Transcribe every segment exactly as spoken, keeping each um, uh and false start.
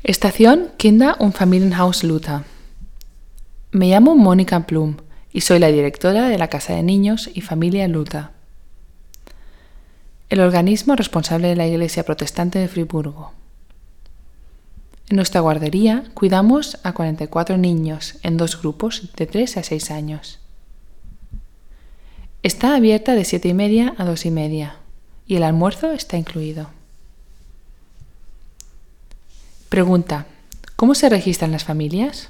Estación Kinder- und Familienhaus Luther. Me llamo Mónica Plum y soy la directora de la Casa de Niños y Familia Luther, el organismo responsable de la Iglesia Protestante de Friburgo. En nuestra guardería cuidamos a cuarenta y cuatro niños en dos grupos de tres a seis años. Está abierta de siete y media a dos y media y el almuerzo está incluido. Pregunta: ¿cómo se registran las familias?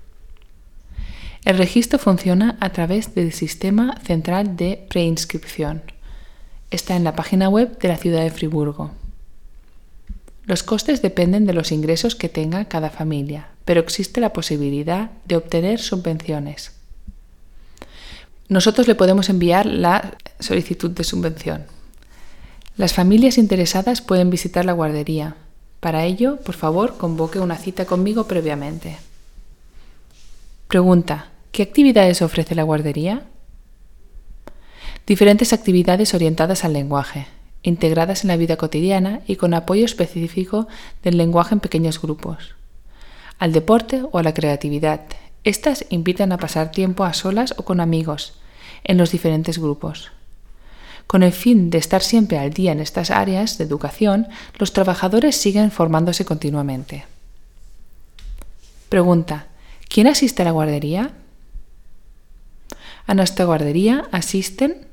El registro funciona a través del Sistema Central de Preinscripción. Está en la página web de la ciudad de Friburgo. Los costes dependen de los ingresos que tenga cada familia, pero existe la posibilidad de obtener subvenciones. Nosotros le podemos enviar la solicitud de subvención. Las familias interesadas pueden visitar la guardería. Para ello, por favor, convoque una cita conmigo previamente. Pregunta: ¿qué actividades ofrece la guardería? Diferentes actividades orientadas al lenguaje, integradas en la vida cotidiana y con apoyo específico del lenguaje en pequeños grupos. Al deporte o a la creatividad. Estas invitan a pasar tiempo a solas o con amigos, en los diferentes grupos. Con el fin de estar siempre al día en estas áreas de educación, los trabajadores siguen formándose continuamente. Pregunta: ¿quién asiste a la guardería? A nuestra guardería asisten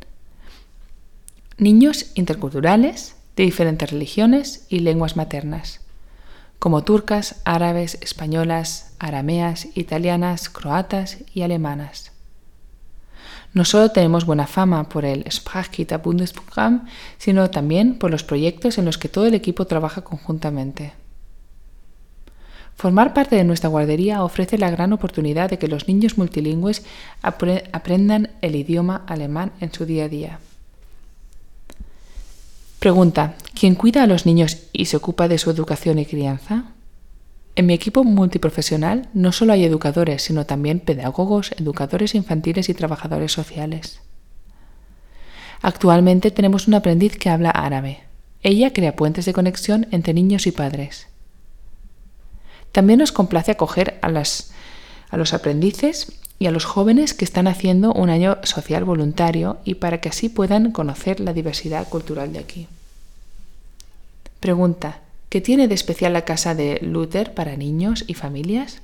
niños interculturales de diferentes religiones y lenguas maternas, como turcas, árabes, españolas, arameas, italianas, croatas y alemanas. No solo tenemos buena fama por el Sprachkita-Bundesprogramm, sino también por los proyectos en los que todo el equipo trabaja conjuntamente. Formar parte de nuestra guardería ofrece la gran oportunidad de que los niños multilingües apre- aprendan el idioma alemán en su día a día. Pregunta: ¿quién cuida a los niños y se ocupa de su educación y crianza? En mi equipo multiprofesional no solo hay educadores, sino también pedagogos, educadores infantiles y trabajadores sociales. Actualmente tenemos un aprendiz que habla árabe. Ella crea puentes de conexión entre niños y padres. También nos complace acoger a, las, a los aprendices y a los jóvenes que están haciendo un año social voluntario y para que así puedan conocer la diversidad cultural de aquí. Pregunta: ¿qué tiene de especial la casa de Luther para niños y familias?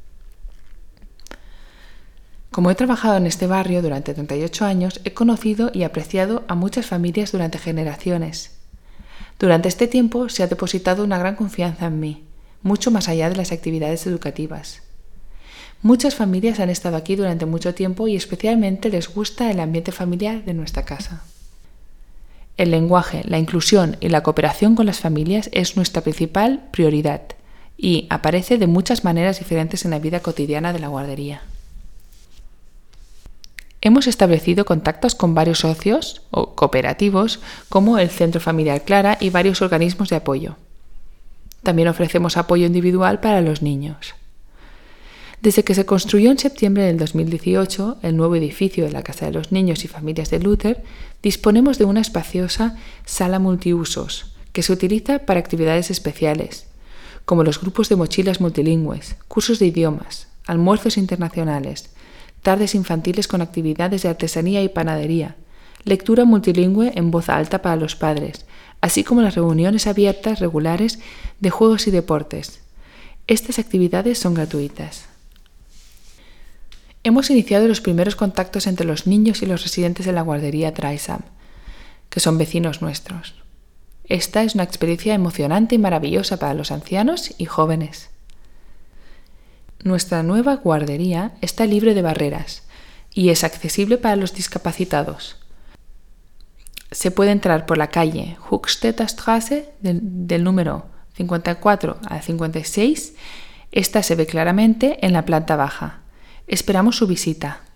Como he trabajado en este barrio durante treinta y ocho años, he conocido y apreciado a muchas familias durante generaciones. Durante este tiempo se ha depositado una gran confianza en mí, mucho más allá de las actividades educativas. Muchas familias han estado aquí durante mucho tiempo y especialmente les gusta el ambiente familiar de nuestra casa. El lenguaje, la inclusión y la cooperación con las familias es nuestra principal prioridad y aparece de muchas maneras diferentes en la vida cotidiana de la guardería. Hemos establecido contactos con varios socios o cooperativos como el Centro Familiar Clara y varios organismos de apoyo. También ofrecemos apoyo individual para los niños. Desde que se construyó en septiembre del dos mil dieciocho el nuevo edificio de la Casa de los Niños y Familias de Luther, disponemos de una espaciosa sala multiusos que se utiliza para actividades especiales, como los grupos de mochilas multilingües, cursos de idiomas, almuerzos internacionales, tardes infantiles con actividades de artesanía y panadería, lectura multilingüe en voz alta para los padres, así como las reuniones abiertas regulares de juegos y deportes. Estas actividades son gratuitas. Hemos iniciado los primeros contactos entre los niños y los residentes de la guardería Dreisam, que son vecinos nuestros. Esta es una experiencia emocionante y maravillosa para los ancianos y jóvenes. Nuestra nueva guardería está libre de barreras y es accesible para los discapacitados. Se puede entrar por la calle Huckstedter Straße del, del número cincuenta y cuatro al cincuenta y seis. Esta se ve claramente en la planta baja. Esperamos su visita.